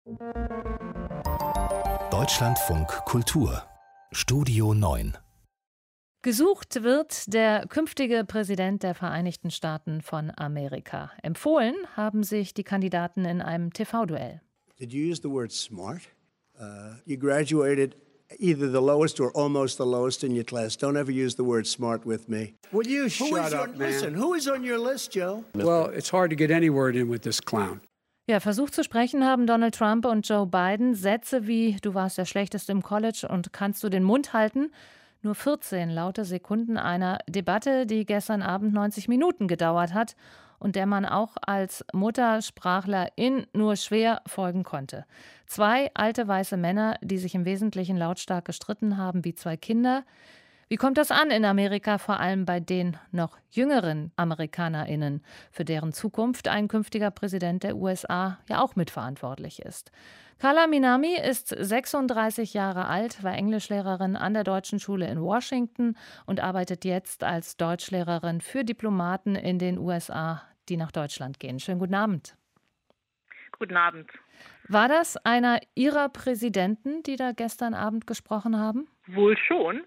Deutschlandfunk Kultur Studio 9. Gesucht wird der künftige Präsident der Vereinigten Staaten von Amerika. Empfohlen haben sich die Kandidaten in einem TV-Duell. Did you use the word smart? You graduated either the lowest or almost the lowest in your class. Don't ever use the word smart with me. Will you shut up, man? Listen, who is on your list, Joe? Well, it's hard to get any word in with this clown. Ja, versucht zu sprechen haben Donald Trump und Joe Biden. Sätze wie: Du warst der Schlechteste im College und kannst du den Mund halten? Nur 14 laute Sekunden einer Debatte, die gestern Abend 90 Minuten gedauert hat und der man auch als Muttersprachlerin nur schwer folgen konnte. Zwei alte weiße Männer, die sich im Wesentlichen lautstark gestritten haben wie zwei Kinder. Wie kommt das an in Amerika, vor allem bei den noch jüngeren AmerikanerInnen, für deren Zukunft ein künftiger Präsident der USA ja auch mitverantwortlich ist? Carla Minami ist 36 Jahre alt, war Englischlehrerin an der Deutschen Schule in Washington und arbeitet jetzt als Deutschlehrerin für Diplomaten in den USA, die nach Deutschland gehen. Schönen guten Abend. Guten Abend. War das einer Ihrer Präsidenten, die da gestern Abend gesprochen haben? Wohl schon.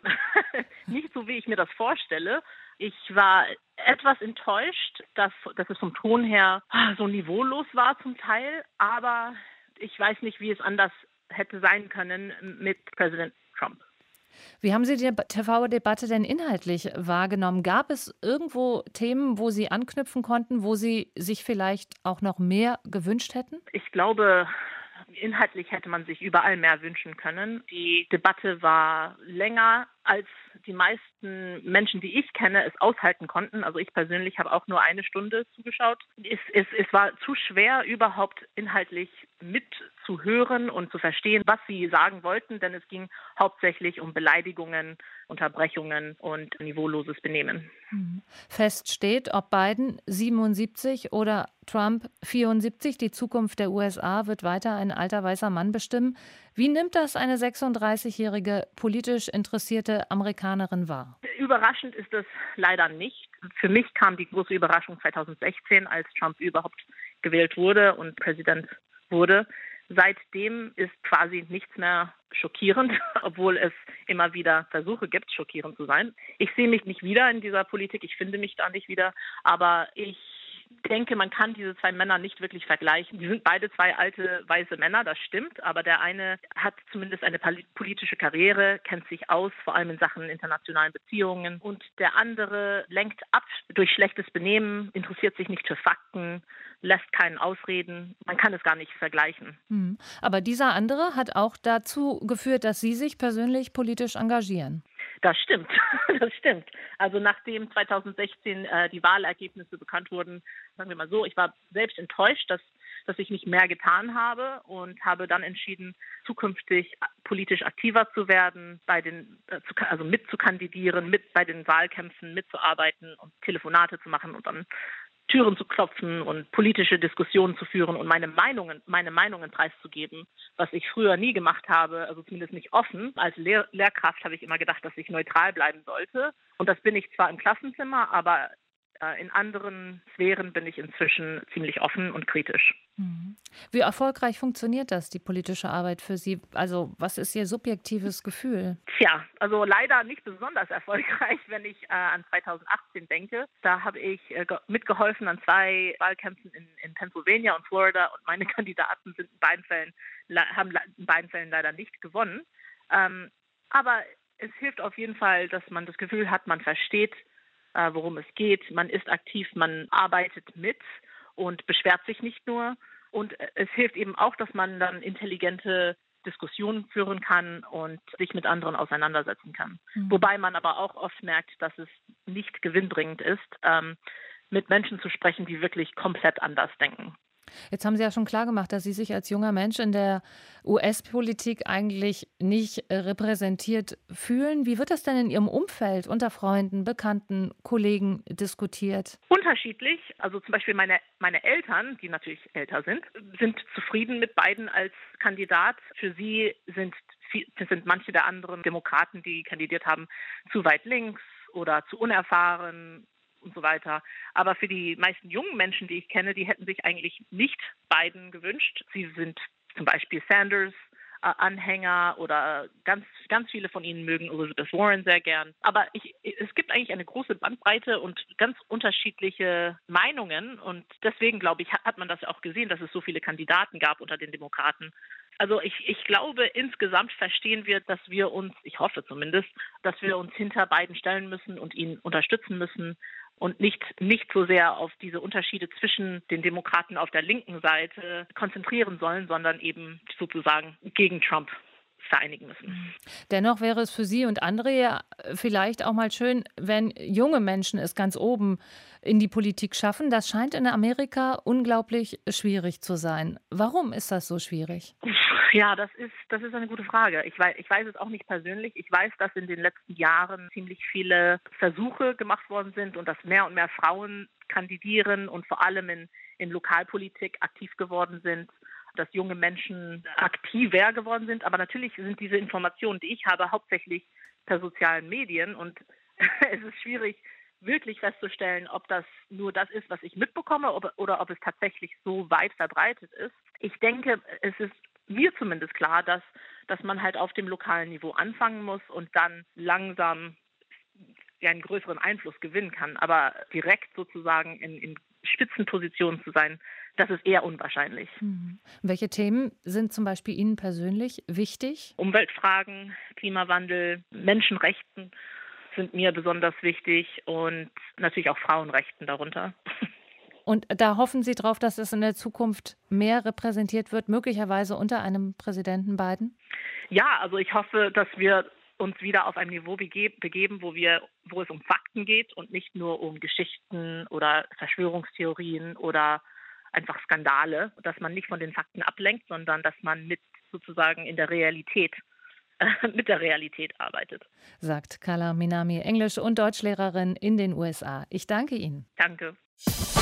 Nicht so, wie ich mir das vorstelle. Ich war etwas enttäuscht, dass es vom Ton her so niveaulos war zum Teil. Aber ich weiß nicht, wie es anders hätte sein können mit Präsident Trump. Wie haben Sie die TV-Debatte denn inhaltlich wahrgenommen? Gab es irgendwo Themen, wo Sie anknüpfen konnten, wo Sie sich vielleicht auch noch mehr gewünscht hätten? Ich glaube, inhaltlich hätte man sich überall mehr wünschen können. Die Debatte war länger, als die meisten Menschen, die ich kenne, es aushalten konnten. Also ich persönlich habe auch nur 1 Stunde zugeschaut. Es war zu schwer, überhaupt inhaltlich mitzuhören und zu verstehen, was sie sagen wollten, denn es ging hauptsächlich um Beleidigungen, Unterbrechungen und niveauloses Benehmen. Fest steht, ob Biden 77 oder Trump 74, die Zukunft der USA wird weiter ein alter weißer Mann bestimmen. Wie nimmt das eine 36-jährige politisch interessierte Amerikanerin wahr? Überraschend ist es leider nicht. Für mich kam die große Überraschung 2016, als Trump überhaupt gewählt wurde und Präsident wurde. Seitdem ist quasi nichts mehr schockierend, obwohl es immer wieder Versuche gibt, schockierend zu sein. Ich sehe mich nicht wieder in dieser Politik, ich finde mich da nicht wieder, aber ich denke, man kann diese zwei Männer nicht wirklich vergleichen. Die sind beide zwei alte weiße Männer, das stimmt, aber der eine hat zumindest eine politische Karriere, kennt sich aus, vor allem in Sachen internationalen Beziehungen, und der andere lenkt ab durch schlechtes Benehmen, interessiert sich nicht für Fakten, lässt keinen ausreden. Man kann es gar nicht vergleichen. Aber dieser andere hat auch dazu geführt, dass Sie sich persönlich politisch engagieren. Das stimmt, das stimmt. Also nachdem 2016 die Wahlergebnisse bekannt wurden, sagen wir mal so, ich war selbst enttäuscht, dass ich nicht mehr getan habe und habe dann entschieden, zukünftig politisch aktiver zu werden, also mitzukandidieren, bei den Wahlkämpfen mitzuarbeiten und Telefonate zu machen und dann Türen zu klopfen und politische Diskussionen zu führen und meine Meinungen preiszugeben, was ich früher nie gemacht habe, also zumindest nicht offen. Als Lehrkraft habe ich immer gedacht, dass ich neutral bleiben sollte. Und das bin ich zwar im Klassenzimmer, aber in anderen Sphären bin ich inzwischen ziemlich offen und kritisch. Wie erfolgreich funktioniert das, die politische Arbeit für Sie? Also was ist Ihr subjektives Gefühl? Tja, also leider nicht besonders erfolgreich, wenn ich an 2018 denke. Da habe ich mitgeholfen an 2 Wahlkämpfen in Pennsylvania und Florida und meine Kandidaten haben in beiden Fällen leider nicht gewonnen. Aber es hilft auf jeden Fall, dass man das Gefühl hat, man versteht, worum es geht. Man ist aktiv, man arbeitet mit und beschwert sich nicht nur. Und es hilft eben auch, dass man dann intelligente Diskussionen führen kann und sich mit anderen auseinandersetzen kann. Wobei man aber auch oft merkt, dass es nicht gewinnbringend ist, mit Menschen zu sprechen, die wirklich komplett anders denken. Jetzt haben Sie ja schon klar gemacht, dass Sie sich als junger Mensch in der US-Politik eigentlich nicht repräsentiert fühlen. Wie wird das denn in Ihrem Umfeld, unter Freunden, Bekannten, Kollegen diskutiert? Unterschiedlich. Also zum Beispiel meine Eltern, die natürlich älter sind zufrieden mit Biden als Kandidat. Für sie sind manche der anderen Demokraten, die kandidiert haben, zu weit links oder zu unerfahren und so weiter. Aber für die meisten jungen Menschen, die ich kenne, die hätten sich eigentlich nicht Biden gewünscht. Sie sind zum Beispiel Sanders Anhänger oder ganz, ganz viele von ihnen mögen Elizabeth Warren sehr gern. Aber es gibt eigentlich eine große Bandbreite und ganz unterschiedliche Meinungen. Und deswegen, glaube ich, hat man das auch gesehen, dass es so viele Kandidaten gab unter den Demokraten. Also ich glaube, insgesamt verstehen wir, dass wir uns, ich hoffe zumindest, dass wir uns hinter Biden stellen müssen und ihn unterstützen müssen und nicht so sehr auf diese Unterschiede zwischen den Demokraten auf der linken Seite konzentrieren sollen, sondern eben sozusagen gegen Trump vereinigen müssen. Dennoch wäre es für Sie und andere ja vielleicht auch mal schön, wenn junge Menschen es ganz oben in die Politik schaffen. Das scheint in Amerika unglaublich schwierig zu sein. Warum ist das so schwierig? Ja, das ist eine gute Frage. Ich weiß es auch nicht persönlich. Ich weiß, dass in den letzten Jahren ziemlich viele Versuche gemacht worden sind und dass mehr und mehr Frauen kandidieren und vor allem in Lokalpolitik aktiv geworden sind, dass junge Menschen aktiver geworden sind. Aber natürlich sind diese Informationen, die ich habe, hauptsächlich per sozialen Medien. Und es ist schwierig, wirklich festzustellen, ob das nur das ist, was ich mitbekomme oder ob es tatsächlich so weit verbreitet ist. Ich denke, es ist mir zumindest klar, dass man halt auf dem lokalen Niveau anfangen muss und dann langsam einen größeren Einfluss gewinnen kann. Aber direkt sozusagen in Spitzenpositionen zu sein, das ist eher unwahrscheinlich. Welche Themen sind zum Beispiel Ihnen persönlich wichtig? Umweltfragen, Klimawandel, Menschenrechten sind mir besonders wichtig und natürlich auch Frauenrechten darunter. Und da hoffen Sie drauf, dass es in der Zukunft mehr repräsentiert wird, möglicherweise unter einem Präsidenten Biden? Ja, also ich hoffe, dass wir uns wieder auf ein Niveau begeben, wo es um Fakten geht und nicht nur um Geschichten oder Verschwörungstheorien oder einfach Skandale, dass man nicht von den Fakten ablenkt, sondern dass man mit der Realität arbeitet. Sagt Kala Minami, Englisch- und Deutschlehrerin in den USA. Ich danke Ihnen. Danke.